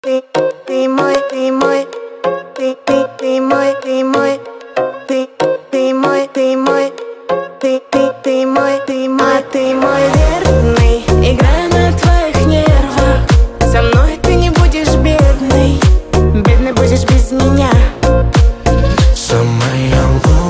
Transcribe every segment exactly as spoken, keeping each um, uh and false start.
Ты, ты мой, ты мой, ты, ты, ты мой, ты мой, ты, ты мой, ты мой, ты, ты, ты мой, ты мой, а ты мой верный. Играю на твоих нервах. Со мной ты не будешь бедный, бедный будешь без меня. Самая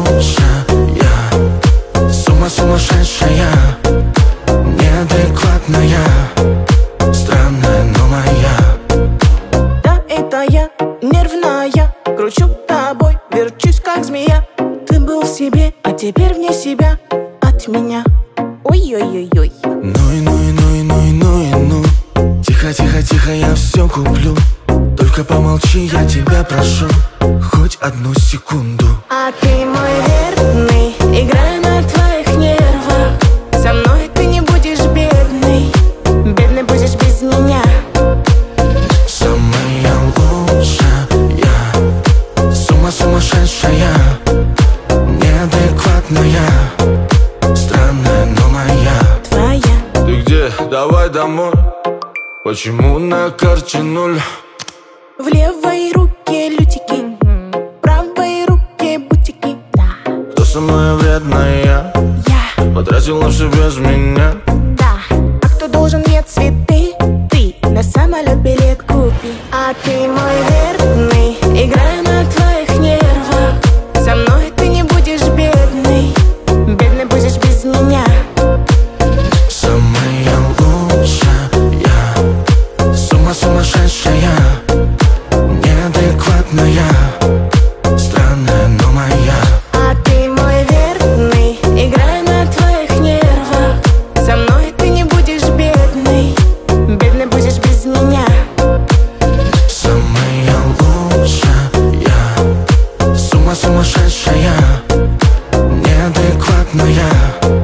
лучшая, с ума сумасшедшая, неадекватная, странная, но моя. Да, это я, нервная, кручу тобой, верчусь как змея. Ты был в себе, а теперь вне себя от меня. Ой-ой-ой-ой. Ну и ну и ну и ну и ну и ну. Тихо, тихо, тихо, я все куплю. Только помолчи, я тебя прошу, хоть одну секунду. А ты мой верный, играю на твоих нервах. Со мной ты не будешь бедный, бедный будешь без меня. Самая лучшая, с ума сумасшедшая, неадекватная, странная, но моя. Твоя. Ты где? Давай домой. Почему на карте нуль? В левой руке лютики, в правой руке бутики. Да, Кто самая вредная? я, Потратила все без меня. да. А кто должен мне цветы? Ты на самолет билет купи. А ты мой верный, играю на твоих нервах. Со мной ты не будешь бедный, бедный будешь без меня. Самая лучшая, с ума сумасшедшая, неадекватная, странная, но моя. А ты мой верный, играю на твоих нервах. Со мной ты не будешь бедный, бедный будешь без меня. Самая лучшая, с ума сумасшедшая, неадекватная,